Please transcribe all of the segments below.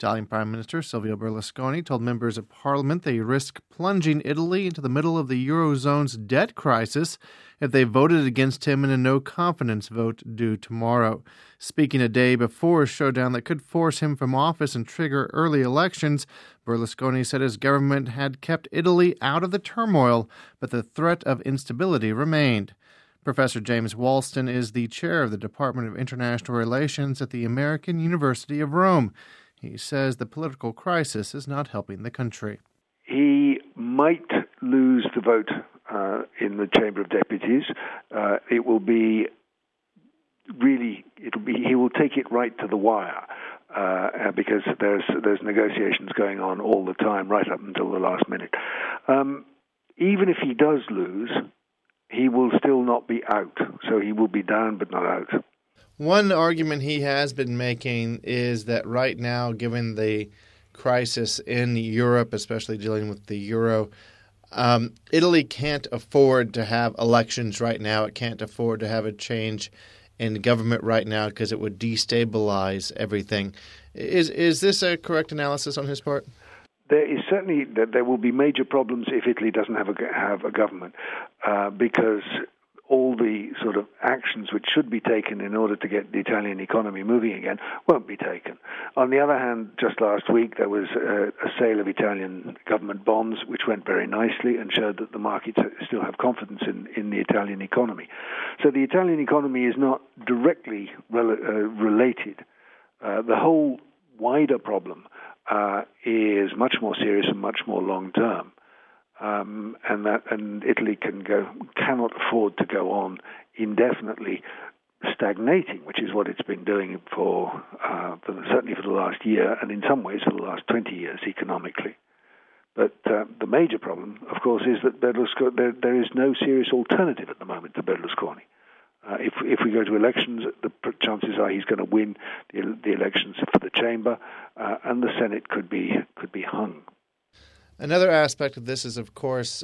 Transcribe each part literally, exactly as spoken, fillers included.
Italian Prime Minister Silvio Berlusconi told members of parliament they risk plunging Italy into the middle of the Eurozone's debt crisis if they voted against him in a no-confidence vote due tomorrow. Speaking a day before a showdown that could force him from office and trigger early elections, Berlusconi said his government had kept Italy out of the turmoil, but the threat of instability remained. Professor James Walston is the chair of the Department of International Relations at the American University of Rome. He says the political crisis is not helping the country. He might lose the vote uh, in the Chamber of Deputies. Uh, it will be really, it'll be, he will take it right to the wire uh, because there's there's negotiations going on all the time, right up until the last minute. Um, even if he does lose, he will still not be out. So he will be down but not out. One argument he has been making is that right now, given the crisis in Europe, especially dealing with the euro, um, Italy can't afford to have elections right now. It can't afford to have a change in government right now because it would destabilize everything. Is is this a correct analysis on his part? There is certainly that there will be major problems if Italy doesn't have a have a government, uh, because all the sort of actions which should be taken in order to get the Italian economy moving again won't be taken. On the other hand, just last week there was a, a sale of Italian government bonds, which went very nicely and showed that the markets still have confidence in, in the Italian economy. So the Italian economy is not directly rel- uh, related. Uh, the whole wider problem uh, is much more serious and much more long-term. Um, and that and Italy can go cannot afford to go on indefinitely stagnating, which is what it's been doing for, uh, for the, certainly for the last year, and in some ways for the last twenty years economically. But uh, the major problem, of course, is that Berlusconi, there, there is no serious alternative at the moment to Berlusconi. Uh, if if we go to elections, the chances are he's going to win the, the elections for the chamber, uh, and the Senate could be could be hung. Another aspect of this is, of course,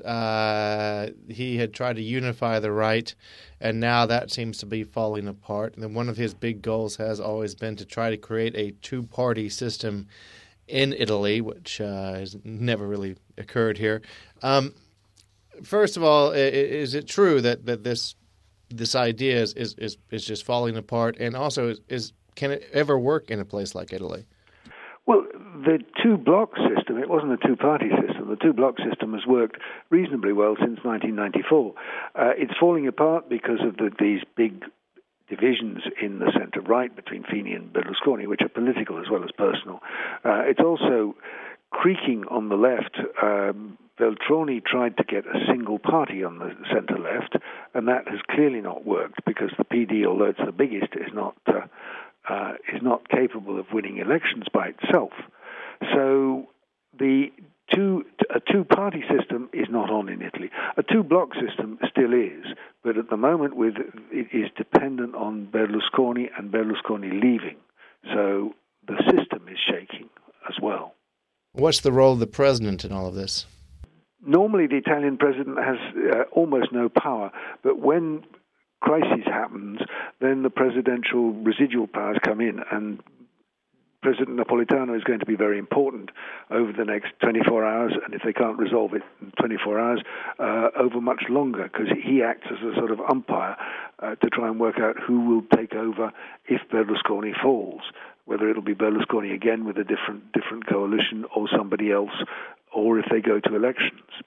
uh, he had tried to unify the right, and now that seems to be falling apart. And then one of his big goals has always been to try to create a two-party system in Italy, which uh, has never really occurred here. Um, first of all, is it true that, that this this idea is, is, is, is just falling apart? And also, is, is can it ever work in a place like Italy? Well, the two-block system, it wasn't a two-party system. The two-block system has worked reasonably well since nineteen ninety-four. Uh, it's falling apart because of the, these big divisions in the centre-right between Fini and Berlusconi, which are political as well as personal. Uh, it's also creaking on the left. Um, Veltroni tried to get a single party on the centre-left, and that has clearly not worked because the P D, although it's the biggest, is not... Uh, Uh, is not capable of winning elections by itself. So the two, a two-party system is not on in Italy. A two-block system still is, but at the moment with it is dependent on Berlusconi and Berlusconi leaving. So the system is shaking as well. What's the role of the president in all of this? Normally the Italian president has uh, almost no power, but when crisis happens, then the presidential residual powers come in, and President Napolitano is going to be very important over the next twenty-four hours, and if they can't resolve it in twenty-four hours, uh, over much longer, because he acts as a sort of umpire uh, to try and work out who will take over if Berlusconi falls, whether it'll be Berlusconi again with a different different coalition or somebody else, or if they go to elections.